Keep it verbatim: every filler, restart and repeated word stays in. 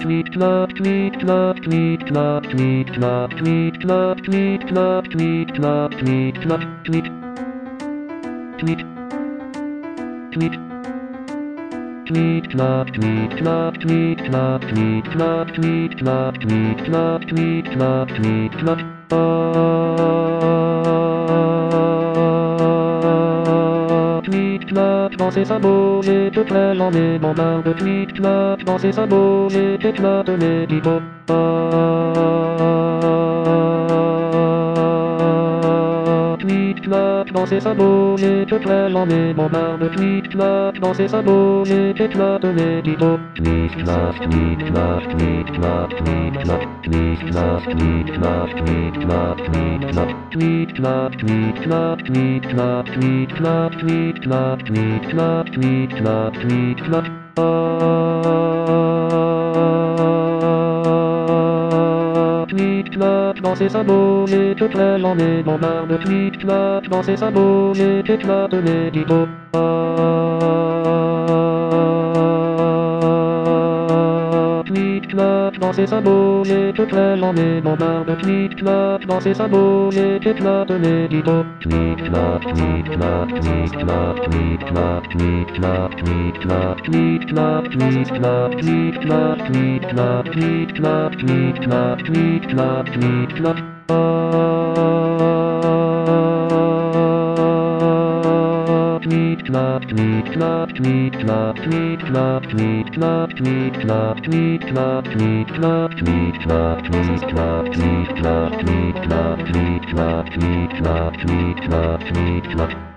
meat nut, meat nut, meat nut, meat nut, meat nut, meat nut, meat nut, meat nut, meat, meat, meat. Meat nut, meat nut, meat nut, meat nut, meat nut, meat nut, meat nut, meat nut. Meat nut dans ses sabots, j'ai de près j'en ai mon marre de meat nut dans ses sabots, j'ai éclate mes bibots. Meat nut dans ses sabots, j'ai de près j'en ai mon marre de meat nut dans ses sabots, j'ai éclate mes bibots. Meat nut, meat nut, meat nut, meat nut, meat nut, meat nut, meat nut, meat nut, meat nut, meat nut, meat nut, meat nut, meat nut, meat nut, meat nut, meat nut. Meat nut dans ses sabots, j'ai de près j'en ai mon marre de meat nut dans ses sabots, j'ai éclate mes bibots. Meat nut dans ses sabots, j'ai de près j'en ai mon marre de meat nut dans ses sabots, j'ai éclate mes bibots. Meat nut, meat nut, meat nut, meat nut, meat nut, meat nut, meat nut, meat nut, meat nut, meat nut, meat nut, meat nut, meat nut, meat nut. Meat nut, meat nut, meat nut, meat nut, meat nut, meat nut, meat nut, meat nut, meat nut, meat nut, meat nut, meat nut, meat nut, meat nut, meat nut, meat nut.